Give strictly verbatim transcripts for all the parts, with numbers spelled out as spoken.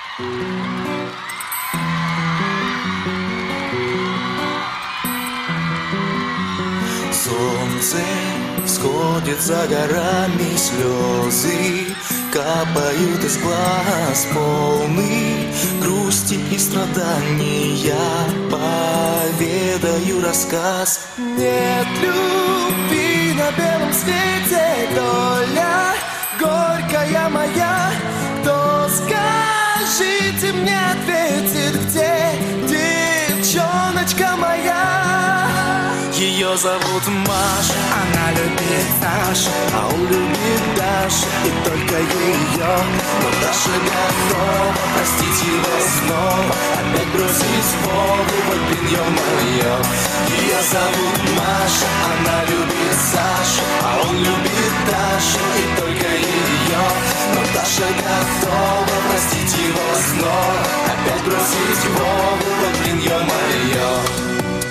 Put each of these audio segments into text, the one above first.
Солнце всходит за горами, слезы капают из глаз, полны грусти и страданий. Я поведаю рассказ. Нет любви на белом свете, доля горькая моя. Кто, скажите мне, ответит, где девчоночка моя? Ее зовут Маша, она любит Сашу, а он любит Дашу, и только ее. Но Даша готова простить его снова, опять бросить Вову, вот блин, ё-моё. Ее зовут Маша, она любит Сашу, а он любит Дашу, и только ее. Но Даша готова простить его снова, опять бросить Вову, вот блин, ё-моё.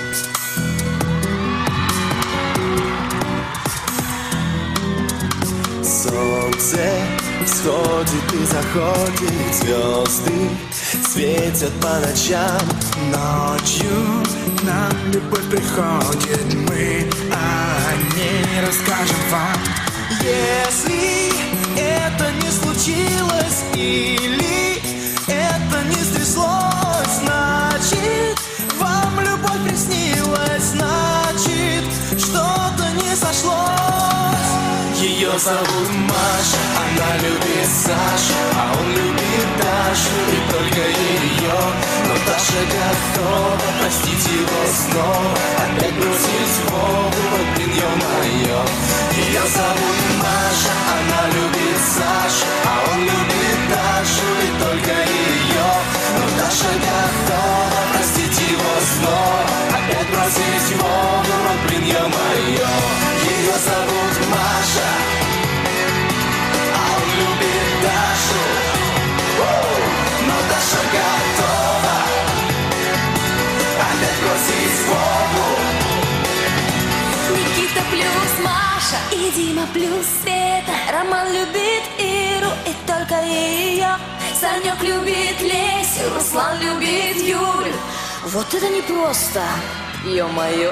Солнце всходит и заходит, звезды светят по ночам. Ночью нам любовь приходит, мы о ней расскажем вам. Если это не случилось или это не стряслось, значит, вам любовь приснилась, значит, что-то не сошлось. Ее зовут Маша, она любит Сашу, а он любит Дашу, и только ее. Но Даша готова простить его снова, опять бросить Вову, вот блин, ё-моё. Ее зовут Маша, она любит Сашу, а он любит Дашу, и только ее. Но Даша готова простить его снова, опять бросить Вову, вот блин, ё-моё. Ее зовут Маша, а он любит Дашу, но Даша готова опять бросить Вову. Никита плюс Маша и Дима плюс Света. Роман любит Иру и только ее. Санек любит Лесю, Руслан любит Юлю. Вот это непросто, ё-моё.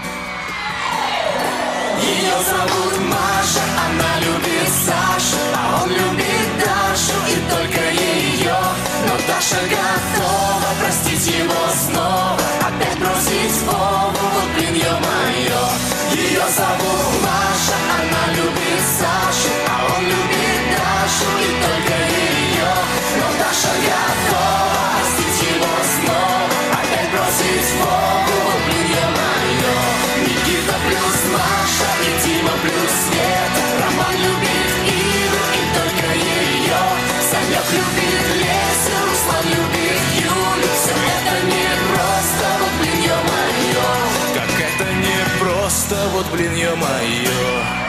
Ее зовут Маша, она любит Сашу, а он любит Дашу, и только ее. Но Даша готова простить его снова, опять бросить Вову, вот блин, ё-моё. Ее зовут Маша, она любит Сашу, а он любит Дашу, и только ее. Но Даша готова простить его снова, опять бросить Вову, вот блин, ё-моё. Никита плюс Маша и Дима плюс Света. Роман любит Иру и только ее. Санек любит Лесю, Руслан любит Юлю. Все это непросто, вот блин, ё-моё. Как это непросто, вот блин, ё-моё.